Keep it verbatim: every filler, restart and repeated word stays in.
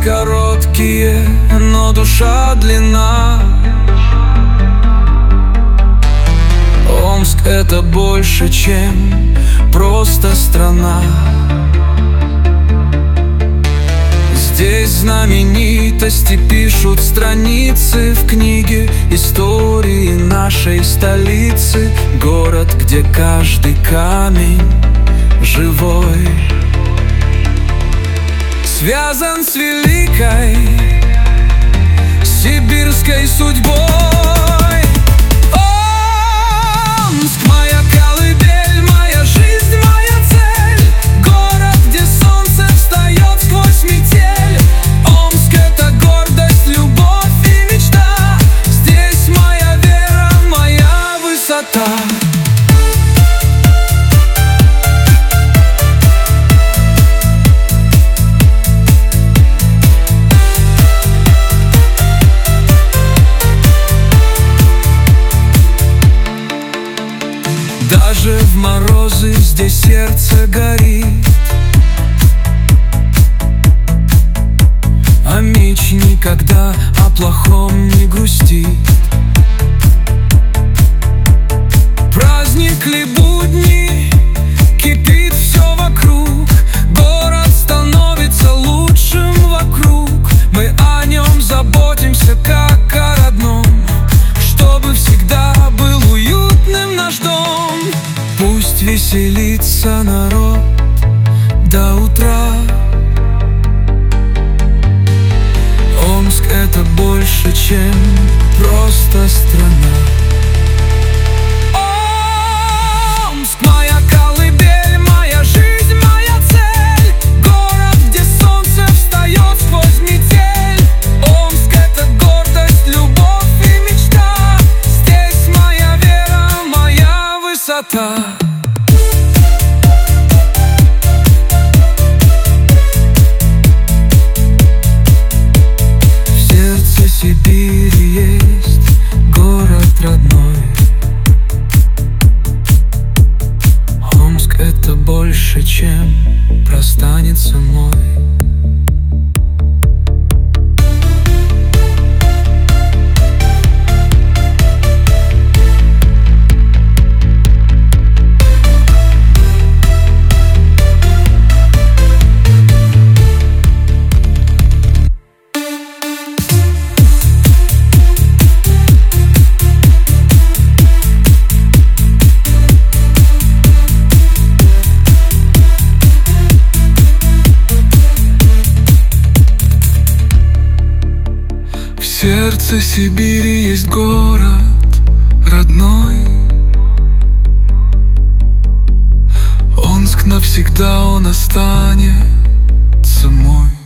короткие, но душа длинна. Омск — это больше, чем просто страна. Здесь знаменитости пишут страницы в книге истории нашей столицы. Город, где каждый камень живой, связан с великой сибирской судьбой. Омск — моя колыбель, моя жизнь, моя цель. Город, где солнце встает сквозь метель. Омск — это гордость, любовь и мечта. Здесь моя вера, моя высота. Даже в морозы здесь сердце горит, а меч никогда о плохом не грустит. Праздник ли, будни, кипит все вокруг. Город становится лучшим вокруг. Мы о нем заботимся, как о родном, чтобы всегда был уютным наш дом. Пусть веселится народ до утра. Омск — это больше, чем просто страна. Омск — моя колыбель, моя жизнь, моя цель. Город, где солнце встает сквозь метель. Омск — это гордость, любовь и мечта. Здесь моя вера, моя высота. В Сибири есть город родной. Омск — это больше, чем простанется мой. В сердце Сибири есть город родной. Омск навсегда, он останется мой.